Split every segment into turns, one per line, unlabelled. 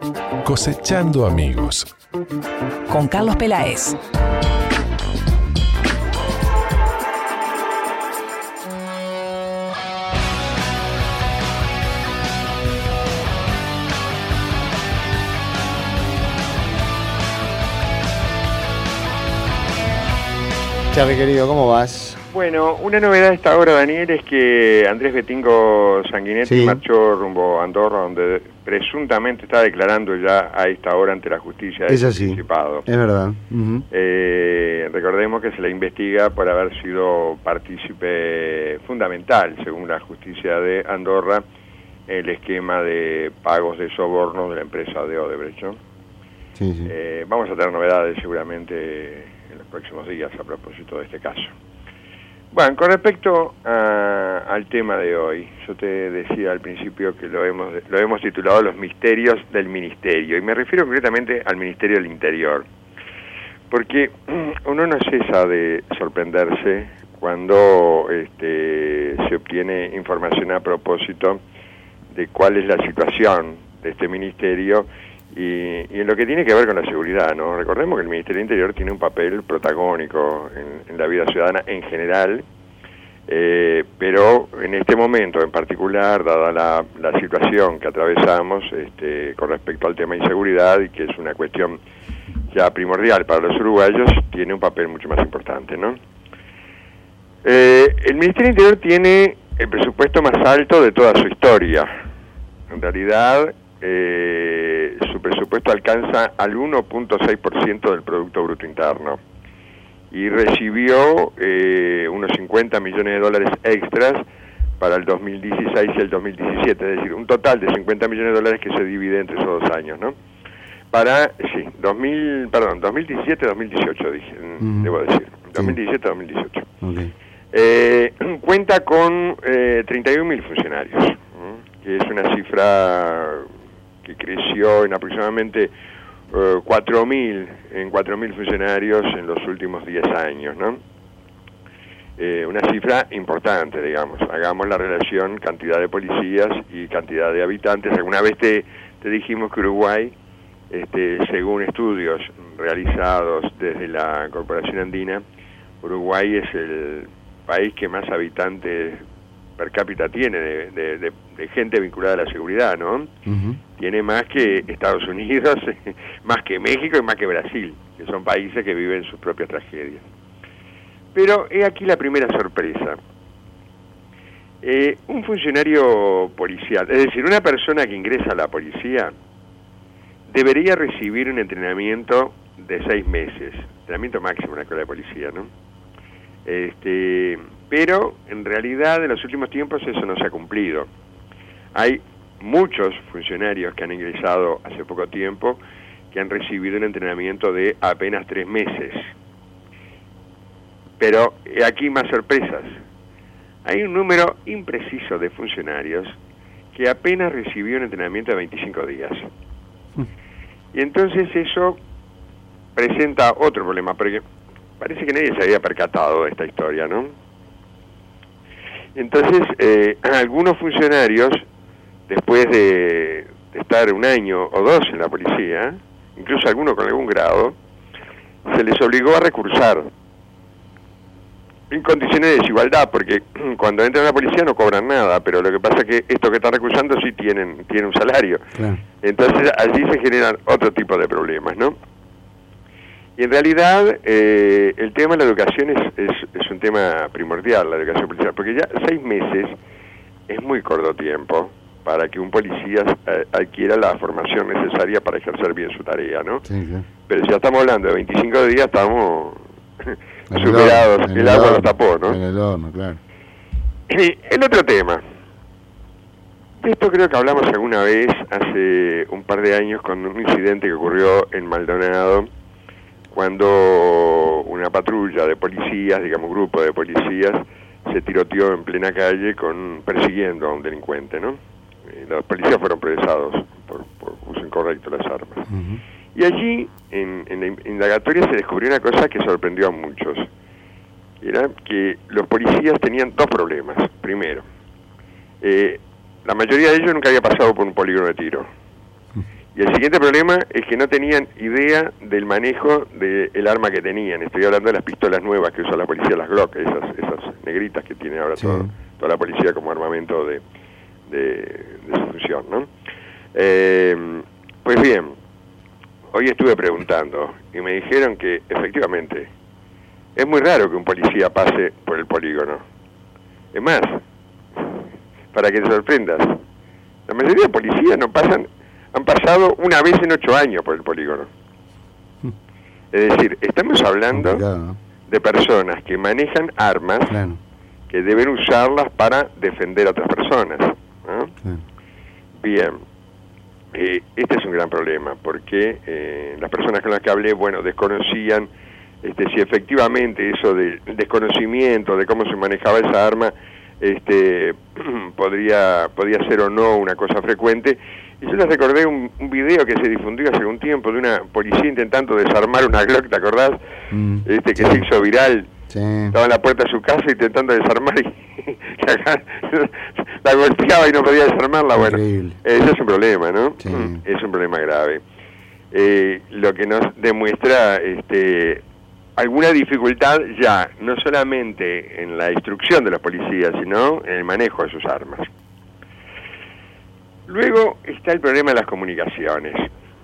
Cosechando amigos.
Con Carlos Peláez.
Charly, querido, ¿cómo vas?
Bueno, una novedad a esta hora, Daniel, es que Andrés Betingo Sanguinetti marchó rumbo a Andorra, donde presuntamente está declarando ya a esta hora ante la justicia del Principado.
Es verdad.
Recordemos que se le investiga por haber sido partícipe fundamental, según la justicia de Andorra, el esquema de pagos de soborno de la empresa de Odebrecht, ¿no?
Sí.
Vamos a tener novedades seguramente en los próximos días a propósito de este caso. Bueno, con respecto al tema de hoy, yo te decía al principio que lo hemos titulado Los misterios del Ministerio, y me refiero concretamente al Ministerio del Interior, porque uno no cesa de sorprenderse cuando se obtiene información a propósito de cuál es la situación de este ministerio y en lo que tiene que ver con la seguridad, ¿no? Recordemos que el Ministerio del Interior tiene un papel protagónico en la vida ciudadana en general, pero en este momento en particular, dada la situación que atravesamos con respecto al tema de inseguridad, y que es una cuestión ya primordial para los uruguayos, tiene un papel mucho más importante, ¿no? El Ministerio del Interior tiene el presupuesto más alto de toda su historia. En realidad, su presupuesto alcanza al 1.6% del Producto Bruto Interno y recibió unos 50 millones de dólares extras para el 2016 y el 2017, es decir, un total de 50 millones de dólares que se divide entre esos 2 años, ¿no? Para, 2017-2018 dije, debo decir, 2017-2018.
Okay.
Cuenta con 31.000 funcionarios, que es una cifra que creció en aproximadamente 4.000 funcionarios en los últimos 10 años, ¿no? Una cifra importante, digamos. Hagamos la relación cantidad de policías y cantidad de habitantes. Alguna vez te dijimos que Uruguay, según estudios realizados desde la Corporación Andina, Uruguay es el país que más habitantes per cápita tiene de gente vinculada a la seguridad, ¿no? Tiene más que Estados Unidos, más que México y más que Brasil, que son países que viven sus propias tragedias. Pero he aquí la primera sorpresa. Un funcionario policial, es decir, una persona que ingresa a la policía, debería recibir un entrenamiento de 6 meses, entrenamiento máximo en la escuela de policía, ¿no? Pero en realidad en los últimos tiempos eso no se ha cumplido. Hay muchos funcionarios que han ingresado hace poco tiempo que han recibido un entrenamiento de apenas 3 meses. Pero aquí más sorpresas. Hay un número impreciso de funcionarios que apenas recibió un entrenamiento de 25 días. Y entonces eso presenta otro problema, porque parece que nadie se había percatado de esta historia, ¿no? Entonces, algunos funcionarios, después de estar 1 año o 2 en la policía, incluso algunos con algún grado, se les obligó a recursar en condiciones de desigualdad, porque cuando entran a la policía no cobran nada, pero lo que pasa es que estos que están recursando sí tienen un salario. Claro. Entonces, allí se generan otro tipo de problemas, ¿no? Y en realidad el tema de la educación es un tema primordial, la educación policial, porque ya 6 meses es muy corto tiempo para que un policía adquiera la formación necesaria para ejercer bien su tarea, ¿no? Sí, sí. Pero si ya estamos hablando de 25 días, estamos superados, el agua nos tapó, ¿no?
En el horno, claro.
Y el otro tema, de esto creo que hablamos alguna vez, hace un par de años, con un incidente que ocurrió en Maldonado, cuando una patrulla de policías, digamos un grupo de policías, se tiroteó en plena calle persiguiendo a un delincuente, ¿no? Los policías fueron procesados por uso incorrecto de las armas. Y allí, en la indagatoria, se descubrió una cosa que sorprendió a muchos. Era que los policías tenían 2 problemas. Primero, la mayoría de ellos nunca había pasado por un polígono de tiro. Y el siguiente problema es que no tenían idea del manejo del arma que tenían. Estoy hablando de las pistolas nuevas que usa la policía, las Glock, esas negritas que tiene ahora toda la policía como armamento de su función, ¿no? Pues bien, hoy estuve preguntando y me dijeron que efectivamente es muy raro que un policía pase por el polígono. Es más, para que te sorprendas, la mayoría de policías no pasan, han pasado una vez en 8 años por el polígono. Es decir, estamos hablando de personas que manejan armas que deben usarlas para defender a otras personas, ¿no? Bien, este es un gran problema porque las personas con las que hablé, bueno, desconocían si efectivamente eso del desconocimiento de cómo se manejaba esa arma podía ser o no una cosa frecuente. Y yo les recordé un video que se difundió hace un tiempo de una policía intentando desarmar una Glock, ¿te acordás? Que se hizo viral. Sí. Estaba en la puerta de su casa intentando desarmar y la golpeaba y no podía desarmarla. Bueno, eso es un problema, ¿no? Sí. Es un problema grave. Lo que nos demuestra alguna dificultad ya, no solamente en la instrucción de los policías, sino en el manejo de sus armas. Luego está el problema de las comunicaciones.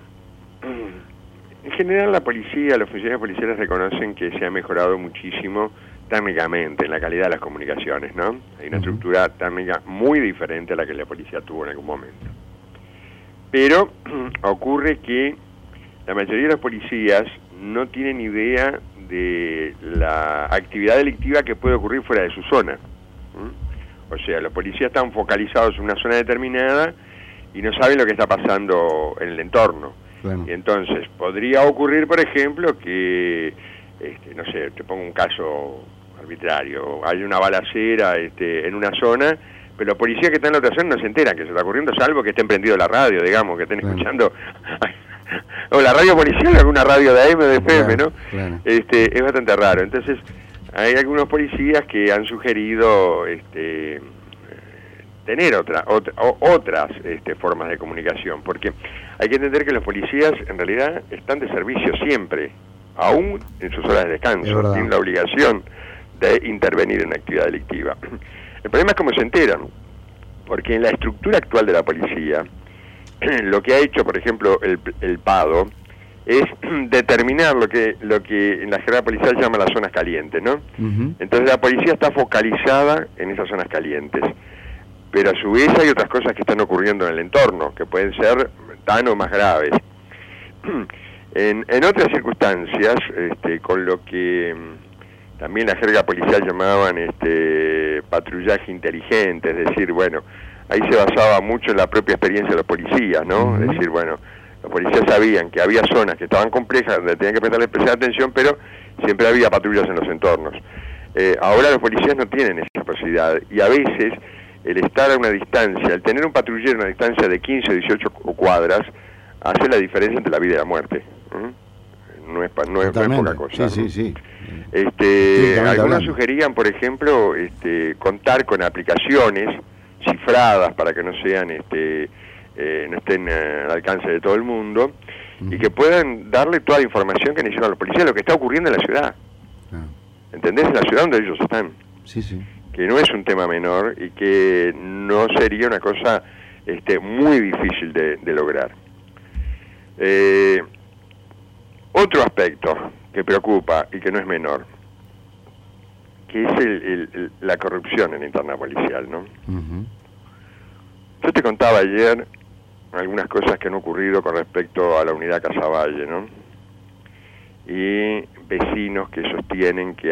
En general la policía, los funcionarios policiales reconocen que se ha mejorado muchísimo térmicamente en la calidad de las comunicaciones, ¿no? Hay una estructura térmica muy diferente a la que la policía tuvo en algún momento. Pero ocurre que la mayoría de los policías no tienen idea de la actividad delictiva que puede ocurrir fuera de su zona. O sea, los policías están focalizados en una zona determinada y no saben lo que está pasando en el entorno. Bueno. Y entonces, podría ocurrir, por ejemplo, que, no sé, te pongo un caso arbitrario, hay una balacera en una zona, pero los policías que están en la otra zona no se enteran que se está ocurriendo, salvo que estén prendidos la radio, digamos, que estén escuchando o la radio policial o alguna radio de AM o de FM, ¿no? Claro. Es bastante raro. Entonces, hay algunos policías que han sugerido tener otras formas de comunicación, porque hay que entender que los policías en realidad están de servicio siempre, aún en sus horas de descanso, tienen la obligación de intervenir en la actividad delictiva. El problema es cómo se enteran, porque en la estructura actual de la policía, lo que ha hecho, por ejemplo, el PADO, es determinar lo que en la jerga policial llama las zonas calientes, ¿no? Entonces la policía está focalizada en esas zonas calientes, pero a su vez hay otras cosas que están ocurriendo en el entorno, que pueden ser tan o más graves. En otras circunstancias, con lo que también la jerga policial llamaban patrullaje inteligente, es decir, bueno, ahí se basaba mucho en la propia experiencia de los policías, ¿no? Es decir, bueno, los policías sabían que había zonas que estaban complejas, donde tenían que prestarle especial atención, pero siempre había patrullas en los entornos. Ahora los policías no tienen esa posibilidad, y a veces el estar a una distancia, el tener un patrullero a una distancia de 15 o 18 cuadras, hace la diferencia entre la vida y la muerte. No es poca cosa. Sí. Algunos sugerían, por ejemplo, contar con aplicaciones cifradas para que no sean no estén al alcance de todo el mundo, y que puedan darle toda la información que necesitan los policías, lo que está ocurriendo en la ciudad. ¿Entendés? En la ciudad donde ellos están. Sí. Que no es un tema menor y que no sería una cosa muy difícil de lograr. Otro aspecto que preocupa y que no es menor, que es la corrupción en la interna policial, ¿no? Yo te contaba ayer algunas cosas que han ocurrido con respecto a la unidad Casaballe, ¿no? Y vecinos que sostienen que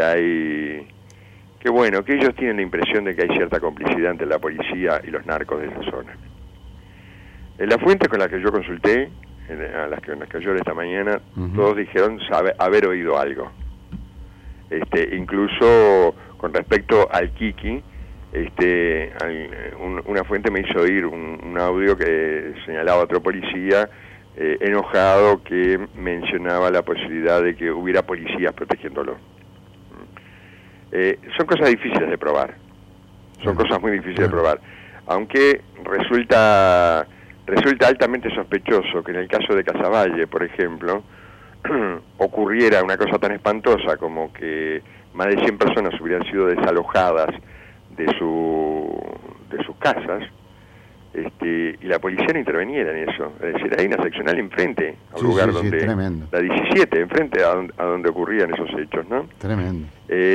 ellos tienen la impresión de que hay cierta complicidad entre la policía y los narcos de esa zona. En las fuentes con las que yo consulté, a las que yo esta mañana, todos dijeron haber oído algo. Incluso con respecto al Kiki, una fuente me hizo oír un audio que señalaba a otro policía enojado, que mencionaba la posibilidad de que hubiera policías protegiéndolo. Son cosas difíciles de probar, son cosas muy difíciles de probar, aunque resulta resulta altamente sospechoso que en el caso de Casaballe, por ejemplo, ocurriera una cosa tan espantosa como que más de 100 personas hubieran sido desalojadas de sus casas, y la policía no interveniera en eso. Es decir, hay una seccional enfrente, al lugar donde...
Tremendo.
La 17, enfrente a donde ocurrían esos hechos, ¿no?
Tremendo.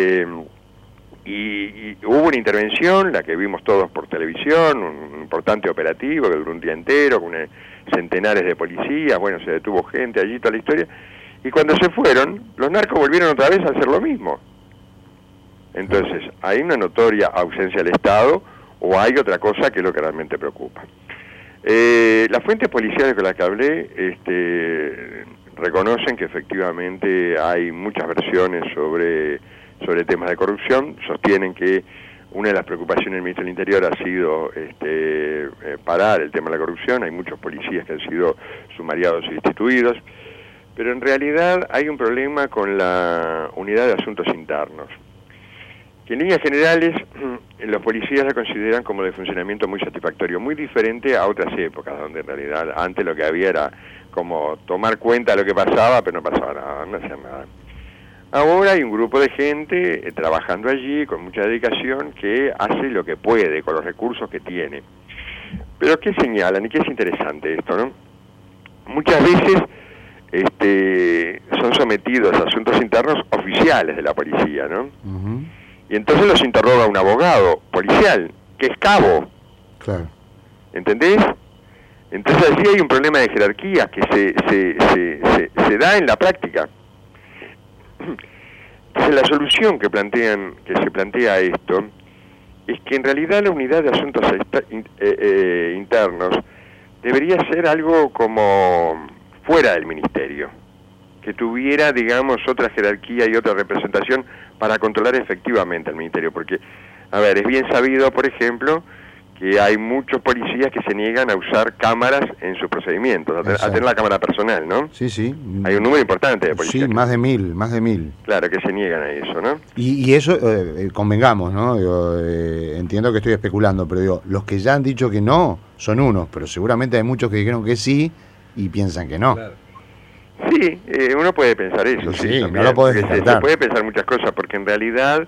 Y hubo una intervención, la que vimos todos por televisión, un importante operativo que duró un día entero, con centenares de policías, bueno, se detuvo gente allí, toda la historia, y cuando se fueron, los narcos volvieron otra vez a hacer lo mismo. Entonces, ¿hay una notoria ausencia del Estado o hay otra cosa que es lo que realmente preocupa? Las fuentes policiales con las que hablé reconocen que efectivamente hay muchas versiones sobre temas de corrupción, sostienen que una de las preocupaciones del Ministro del Interior ha sido parar el tema de la corrupción, hay muchos policías que han sido sumariados y destituidos, pero en realidad hay un problema con la Unidad de Asuntos Internos, que en líneas generales los policías la consideran como de funcionamiento muy satisfactorio, muy diferente a otras épocas, donde en realidad antes lo que había era como tomar cuenta de lo que pasaba, pero no pasaba nada, no hacían nada. Ahora hay un grupo de gente trabajando allí con mucha dedicación que hace lo que puede con los recursos que tiene. Pero ¿qué señalan? Y qué es interesante esto, ¿no? Muchas veces son sometidos a asuntos internos oficiales de la policía, ¿no?
Uh-huh.
Y entonces los interroga un abogado policial, que es cabo.
Claro.
¿Entendés? Entonces allí hay un problema de jerarquía que se da en la práctica. Entonces la solución que se plantea esto es que en realidad la Unidad de Asuntos Internos debería ser algo como fuera del ministerio, que tuviera, digamos, otra jerarquía y otra representación para controlar efectivamente al ministerio, porque, a ver, es bien sabido, por ejemplo, que hay muchos policías que se niegan a usar cámaras en sus procedimientos, a tener la cámara personal, ¿no?
Sí, sí.
Hay un número importante de policías.
Sí, más de 1000.
Claro, que se niegan a eso, ¿no?
Y eso, convengamos, ¿no? Digo, entiendo que estoy especulando, pero digo, los que ya han dicho que no son unos, pero seguramente hay muchos que dijeron que sí y piensan que no.
Claro.
Sí, uno puede pensar eso.
Sí, no lo podés descartar.
Se puede pensar muchas cosas, porque en realidad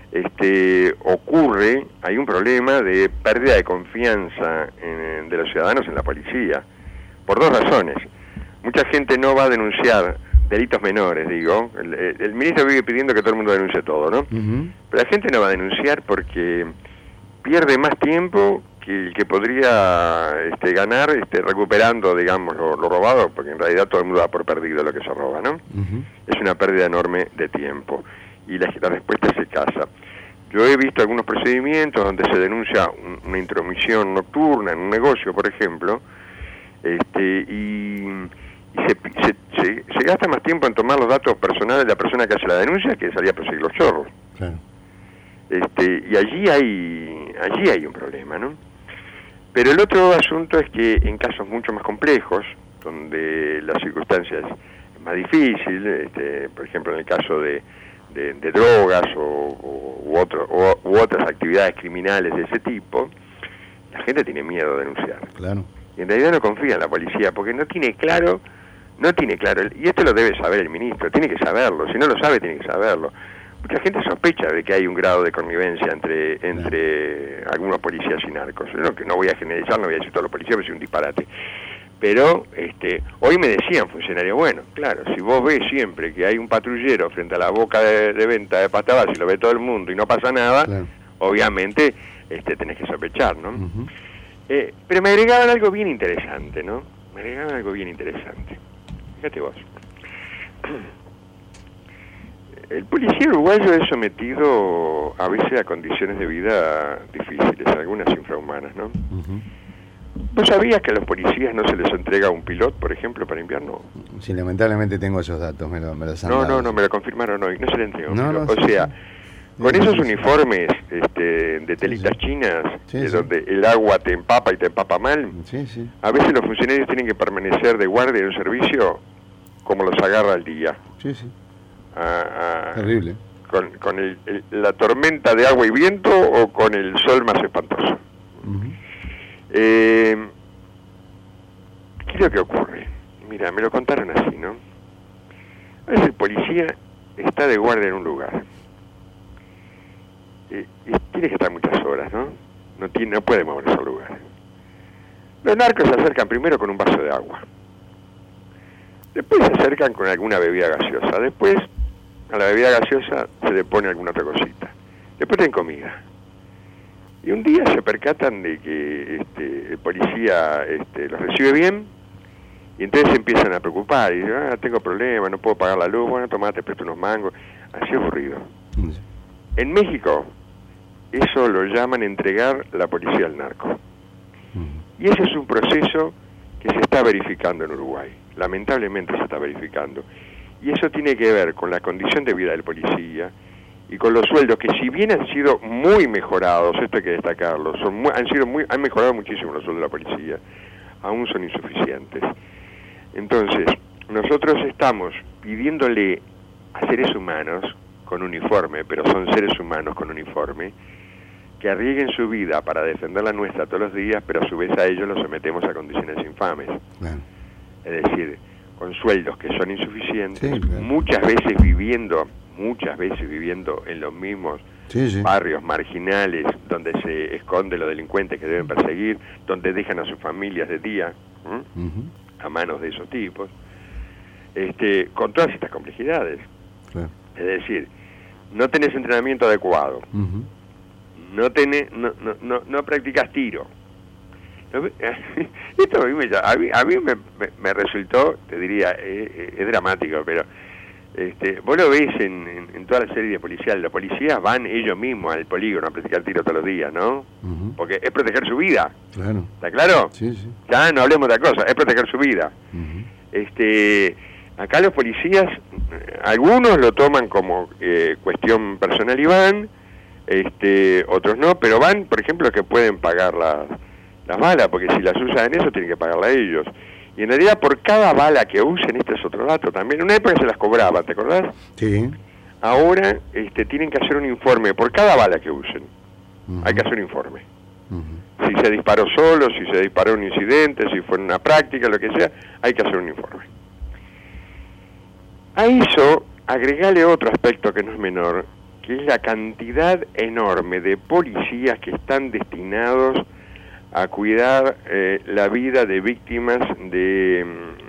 hay un problema de pérdida de confianza de los ciudadanos en la policía, por dos razones. Mucha gente no va a denunciar delitos menores, digo. El ministro vive pidiendo que todo el mundo denuncie todo, ¿no?
Uh-huh.
Pero la gente no va a denunciar porque pierde más tiempo que el que podría ganar recuperando, digamos, lo robado, porque en realidad todo el mundo da por perdido lo que se roba, ¿no?
Uh-huh.
Es una pérdida enorme de tiempo y la respuesta es escasa. Yo he visto algunos procedimientos donde se denuncia una intromisión nocturna en un negocio, por ejemplo, y se gasta más tiempo en tomar los datos personales de la persona que hace la denuncia que salir a perseguir los chorros.
Claro.
Y allí hay un problema, ¿no? Pero el otro asunto es que en casos mucho más complejos, donde las circunstancias es más difícil, por ejemplo en el caso de drogas u otras actividades criminales de ese tipo, la gente tiene miedo de denunciar.
Claro.
Y en realidad no confía en la policía porque no tiene claro, y esto lo debe saber el ministro, tiene que saberlo, si no lo sabe tiene que saberlo. Mucha gente sospecha de que hay un grado de connivencia entre algunos policías y narcos. No voy a generalizar, no voy a decir todos los policías, porque es un disparate. Pero hoy me decían funcionarios, bueno, claro, si vos ves siempre que hay un patrullero frente a la boca de venta de Pastabas y lo ve todo el mundo y no pasa nada, claro, obviamente tenés que sospechar, ¿no? Uh-huh. Pero me agregaban algo bien interesante, ¿no? Fíjate vos. El policía uruguayo es sometido a veces a condiciones de vida difíciles, algunas infrahumanas, ¿no? Uh-huh. ¿Vos sabías que a los policías no se les entrega un pilot, por ejemplo, para invierno?
Sí, lamentablemente tengo esos datos, me los han dado.
No, me lo confirmaron hoy, no se le entrega un pilot.
No,
o sea, con esos uniformes de telitas chinas, donde el agua te empapa y te empapa mal, a veces los funcionarios tienen que permanecer de guardia en un servicio como los agarra el día.
Sí. Terrible.
Con la tormenta de agua y viento o con el sol más espantoso. Uh-huh. ¿qué es lo que ocurre? Mira, me lo contaron así, ¿no? A veces el policía está de guardia en un lugar. Y tiene que estar muchas horas, ¿no? No puede moverse al lugar. Los narcos se acercan primero con un vaso de agua. Después se acercan con alguna bebida gaseosa. Después, a la bebida gaseosa se le pone alguna otra cosita. Después tienen comida. Y un día se percatan de que el policía los recibe bien, y entonces se empiezan a preocupar. Y dicen, tengo problemas, no puedo pagar la luz, bueno, tomá, te presto unos mangos. Así ocurrido. En México, eso lo llaman entregar la policía al narco. Y ese es un proceso que se está verificando en Uruguay. Lamentablemente se está verificando. Y eso tiene que ver con la condición de vida del policía y con los sueldos que, si bien han sido muy mejorados, esto hay que destacarlo, han mejorado muchísimo los sueldos de la policía, aún son insuficientes. Entonces, nosotros estamos pidiéndole a seres humanos con uniforme, pero son seres humanos con uniforme, que arriesguen su vida para defender la nuestra todos los días, pero a su vez a ellos los sometemos a condiciones infames. Claro. Es decir, con sueldos que son insuficientes, sí, claro. muchas veces viviendo en los mismos barrios marginales, donde se esconden los delincuentes que deben perseguir, donde dejan a sus familias de día, a manos de esos tipos, con todas estas complejidades. Claro. Es decir, no tenés entrenamiento adecuado, no practicas tiro. Esto a mí me resultó, te diría, es dramático, pero vos lo ves en toda la serie policial. Los policías van ellos mismos al polígono a practicar tiro todos los días, ¿no? Porque es proteger su vida. Claro. ¿Está claro? Sí. Ya no hablemos de otra cosa, es proteger su vida. Acá los policías, algunos lo toman como cuestión personal y van, otros no, pero van, por ejemplo, que pueden pagar las balas, porque si las usan en eso tienen que pagarla ellos. Y en realidad por cada bala que usen, este es otro dato también, en una época se las cobraba, ¿te acordás? Sí. Ahora tienen que hacer un informe por cada bala que usen. Hay que hacer un informe. Si se disparó solo, si se disparó un incidente, si fue en una práctica, lo que sea, hay que hacer un informe. A eso, agregale otro aspecto que no es menor, que es la cantidad enorme de policías que están destinados a cuidar la vida de víctimas de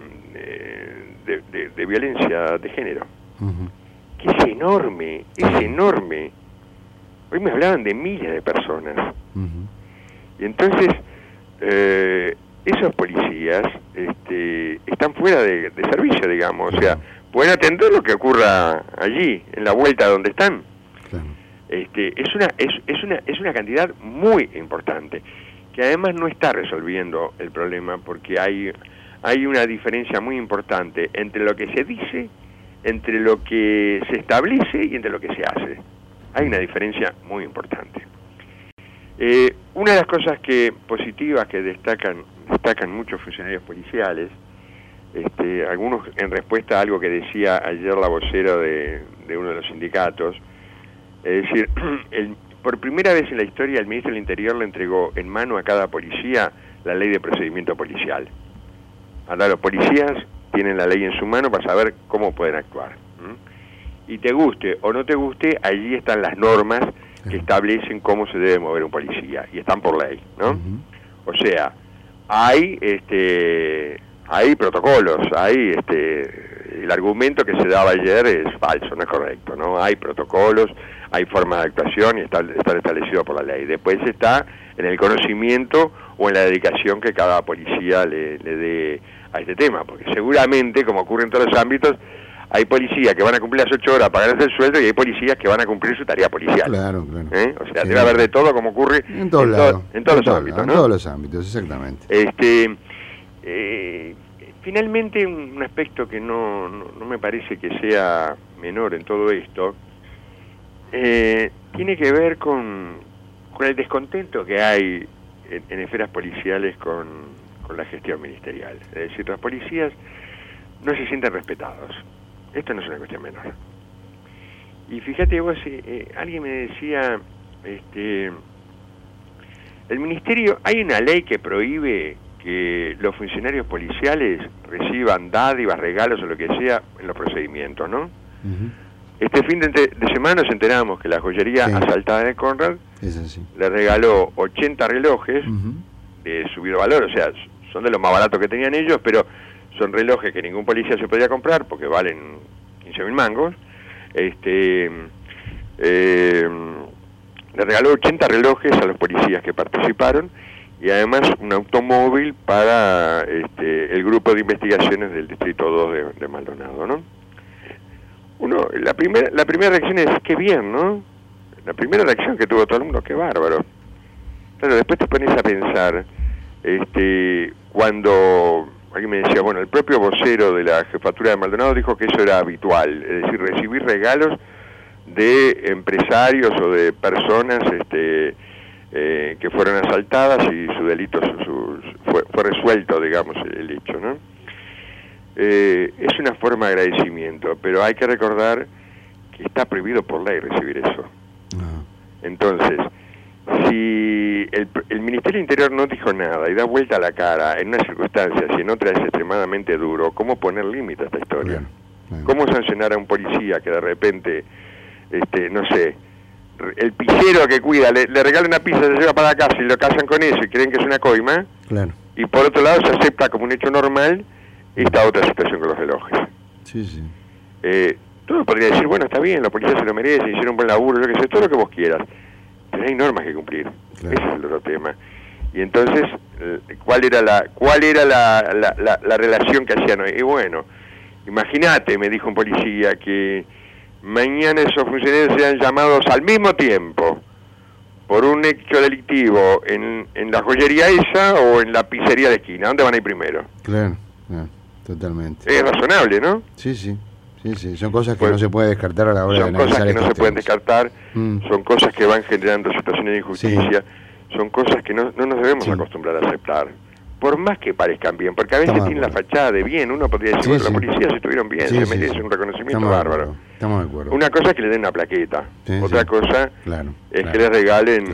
violencia de género. Que es enorme. Hoy me hablaban de miles de personas. Y entonces, esos policías están fuera de servicio, digamos. O sea, pueden atender lo que ocurra allí, en la vuelta donde están. Claro. Es una cantidad muy importante, que además no está resolviendo el problema, porque hay una diferencia muy importante entre lo que se dice, entre lo que se establece y entre lo que se hace. Hay una diferencia muy importante. Una de las cosas positivas que destacan muchos funcionarios policiales, algunos en respuesta a algo que decía ayer la vocera de uno de los sindicatos, es decir, por primera vez en la historia el ministro del Interior le entregó en mano a cada policía la ley de procedimiento policial. Ahora los policías tienen la ley en su mano para saber cómo pueden actuar. Y te guste o no te guste, allí están las normas que establecen cómo se debe mover un policía, y están por ley, ¿no? O sea, hay protocolos, el argumento que se daba ayer es falso, no es correcto, ¿no? Hay protocolos, hay formas de actuación y están establecidos por la ley. Después está en el conocimiento o en la dedicación que cada policía le dé a este tema, porque seguramente, como ocurre en todos los ámbitos, hay policías que van a cumplir las 8 horas para ganarse el sueldo y hay policías que van a cumplir su tarea policial. Claro. O sea, debe haber de todo, como ocurre en todos los ámbitos, ¿no? En todos los ámbitos, exactamente. Finalmente, un aspecto que no me parece que sea menor en todo esto, tiene que ver con el descontento que hay en esferas policiales con la gestión ministerial. Es decir, los policías no se sienten respetados. Esto no es una cuestión menor. Y fíjate vos, alguien me decía, el ministerio, hay una ley que prohíbe que los funcionarios policiales reciban dádivas, regalos o lo que sea en los procedimientos, ¿no? Este fin de semana nos enteramos que la joyería asaltada de Conrad le regaló 80 relojes de subido valor, o sea, son de los más baratos que tenían ellos, pero son relojes que ningún policía se podía comprar porque valen 15.000 mangos. Le regaló 80 relojes a los policías que participaron y además un automóvil para el grupo de investigaciones del Distrito 2 de Maldonado, ¿no? La primera reacción es, qué bien, ¿no? La primera reacción que tuvo todo el mundo, qué bárbaro. Claro, después te pones a pensar, cuando alguien me decía, bueno, el propio vocero de la jefatura de Maldonado dijo que eso era habitual, es decir, recibir regalos de empresarios o de personas que fueron asaltadas y su delito fue resuelto, digamos, el hecho, ¿no? Es una forma de agradecimiento, pero hay que recordar que está prohibido por ley recibir eso. Entonces, si el Ministerio del Interior no dijo nada y da vuelta a la cara en unas circunstancias y en otras es extremadamente duro, ¿cómo poner límite a esta historia? ¿Cómo sancionar a un policía que de repente, no sé, el pizzero que cuida, le regala una pizza, se lleva para la casa y lo casan con eso y creen que es una coima? Claro. Y por otro lado se acepta como un hecho normal esta otra situación con los relojes. Todo podría decir, bueno, está bien, la policía se lo merece, hicieron un buen laburo, yo que sé, todo lo que vos quieras, pero hay normas que cumplir. Ese es el otro tema. Y entonces, ¿cuál era la relación que hacían hoy? Y bueno, imagínate, me dijo un policía, que mañana esos funcionarios sean llamados al mismo tiempo por un hecho delictivo en la joyería esa o en la pizzería de esquina. ¿Dónde van a ir primero?
Claro, totalmente.
Es razonable, ¿no?
Sí, son cosas que no se puede descartar a la hora de analizar.
Son cosas que no se pueden descartar, son cosas que van generando situaciones de injusticia, son cosas que no nos debemos acostumbrar a aceptar, por más que parezcan bien, porque a veces tienen la fachada de bien. Uno podría decir, bueno, la policía se estuvieron bien, se merece un reconocimiento bárbaro.
Estamos de acuerdo.
Una cosa es que le den una plaqueta, otra cosa es que le regalen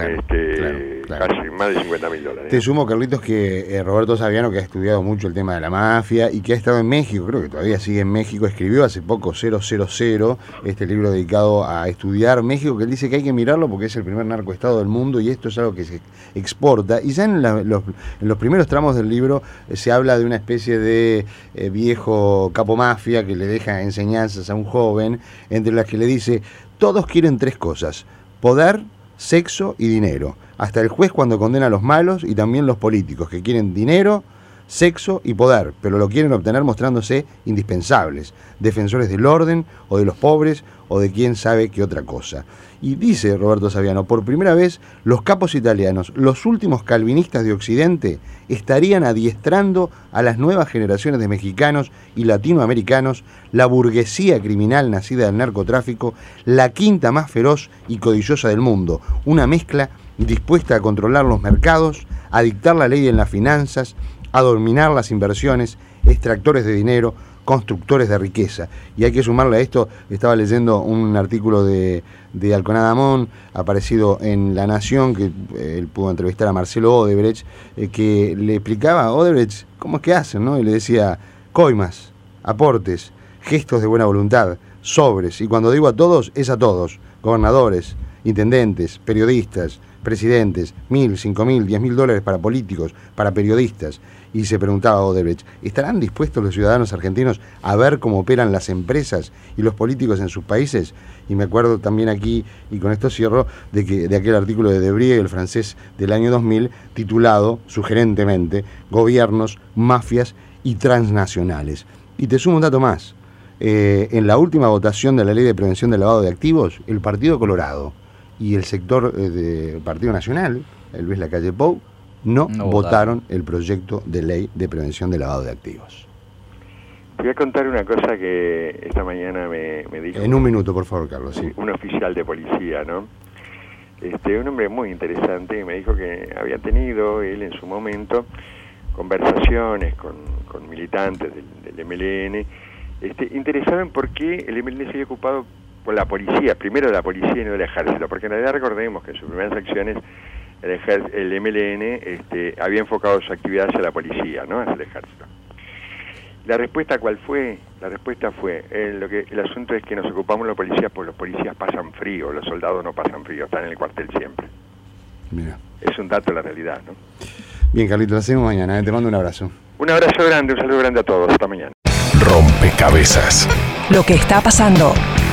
casi más de $50.000.
Te sumo, Carlitos, que Roberto Saviano, que ha estudiado mucho el tema de la mafia y que ha estado en México, creo que todavía sigue en México, escribió hace poco 000, este libro dedicado a estudiar México, que él dice que hay que mirarlo porque es el primer narcoestado del mundo y esto es algo que se exporta. Y ya en los primeros tramos del libro se habla de una especie de viejo capo mafia que le deja enseñanzas a un joven, entre las que le dice: todos quieren 3 cosas, poder, sexo y dinero. Hasta el juez cuando condena a los malos, y también los políticos, que quieren dinero, sexo y poder, pero lo quieren obtener mostrándose indispensables, defensores del orden o de los pobres o de quién sabe qué otra cosa. Y dice Roberto Saviano, por primera vez los capos italianos, los últimos calvinistas de Occidente, estarían adiestrando a las nuevas generaciones de mexicanos y latinoamericanos, la burguesía criminal nacida del narcotráfico, la quinta más feroz y codiciosa del mundo, una mezcla dispuesta a controlar los mercados, a dictar la ley en las finanzas, a dominar las inversiones, extractores de dinero, constructores de riqueza. Y hay que sumarle a esto, estaba leyendo un artículo de Alconada Amón, aparecido en La Nación, que él pudo entrevistar a Marcelo Odebrecht, que le explicaba a Odebrecht cómo es que hacen, ¿no? Y le decía: coimas, aportes, gestos de buena voluntad, sobres, y cuando digo a todos, es a todos, gobernadores, intendentes, periodistas, presidentes, $1.000, $5.000, $10.000 para políticos, para periodistas. Y se preguntaba Odebrecht, ¿estarán dispuestos los ciudadanos argentinos a ver cómo operan las empresas y los políticos en sus países? Y me acuerdo también aquí, y con esto cierro, de aquel artículo de Debré, el francés, del año 2000, titulado, sugerentemente, Gobiernos, Mafias y Transnacionales. Y te sumo un dato más. En la última votación de la Ley de Prevención del Lavado de Activos, el Partido Colorado y el sector del Partido Nacional, el Luis Lacalle Pou, no votaron el proyecto de ley de prevención del lavado de activos.
Te voy a contar una cosa que esta mañana me dijo...
En un minuto, por favor, Carlos. Sí.
Un oficial de policía, ¿no? Un hombre muy interesante, me dijo que había tenido él en su momento conversaciones con militantes del MLN, interesados en por qué el MLN se había ocupado por la policía, primero de la policía y no del ejército, porque en realidad recordemos que en sus primeras acciones el MLN había enfocado su actividad hacia la policía, ¿no? Hacia el ejército. ¿La respuesta cuál fue? La respuesta fue, el asunto es que nos ocupamos los policías porque los policías pasan frío, los soldados no pasan frío, están en el cuartel siempre.
Mira.
Es un dato de la realidad, ¿no?
Bien, Carlitos, lo hacemos mañana, te mando un abrazo.
Un abrazo grande, un saludo grande a todos, hasta mañana.
Rompecabezas.
Lo que está pasando.